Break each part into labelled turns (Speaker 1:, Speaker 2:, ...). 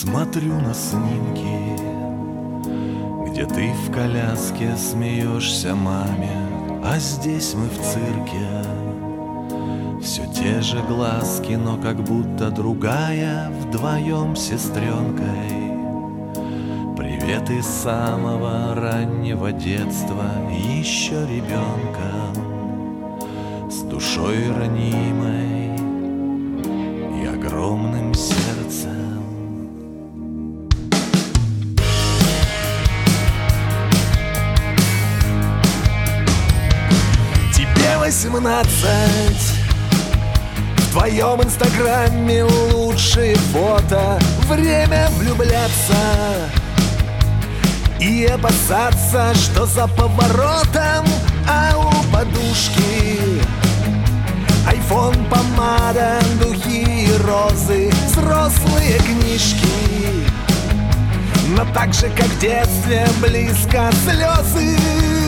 Speaker 1: Смотрю на снимки, где ты в коляске смеешься маме, а здесь мы в цирке. Все те же глазки, но как будто другая, вдвоем с сестренкой. Привет из самого раннего детства, еще ребенком, с душой ранимой и огромным сердцем. Тебе 18, в твоем инстаграме лучшие фото, время влюбляться и опасаться, что за поворотом, а у подушки айфон, помада, духи и розы, взрослые книжки. Но так же, как в детстве, близко слезы.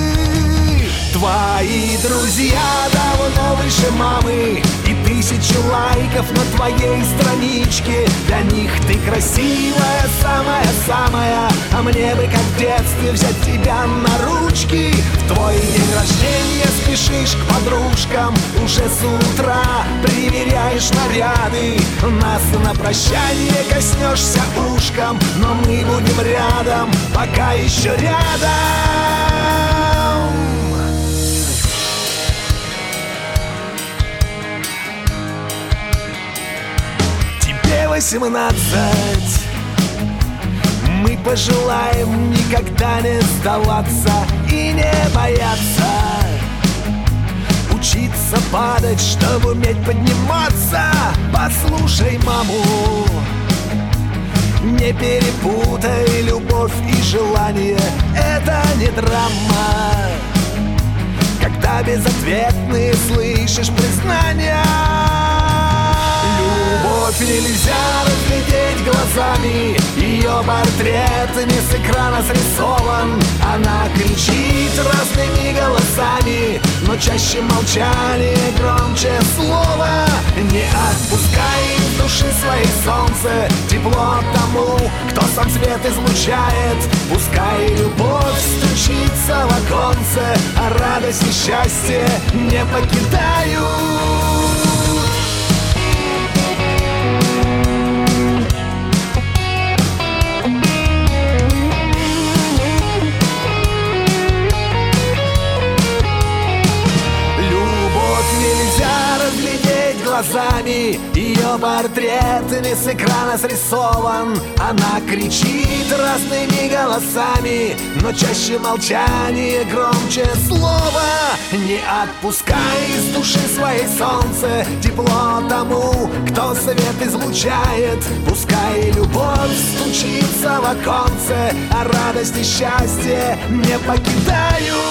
Speaker 1: Твои друзья давно выше мамы, и 1000 лайков на твоей страничке. Для них ты красивая, самая-самая, а мне бы, как в детстве, взять тебя на ручки. В твой день рождения спешишь к подружкам, уже с утра примеряешь наряды. Нас на прощание коснешься ушком, но мы будем рядом, пока еще рядом. Тебе 18, мы пожелаем никогда не сдаваться и не бояться, учиться падать, чтобы уметь подниматься. Послушай маму, не перепутай любовь и желание, это не драма, когда безответные слышишь признания. Любовь нельзя разглядеть глазами, ее портрет не с экрана срисован. Она кричит разными голосами, но чаще молчание громче слова. Не отпускай из души своей солнце, тепло тому, кто сам свет излучает. Пускай любовь стучится в оконце, а радость и счастье не покидают. Глазами, ее портрет не с экрана срисован. Она кричит разными голосами, но чаще молчание громче слова. Не отпускай из души своей солнце, тепло тому, кто свет излучает. Пускай любовь стучится в оконце, а радость и счастье не покидают.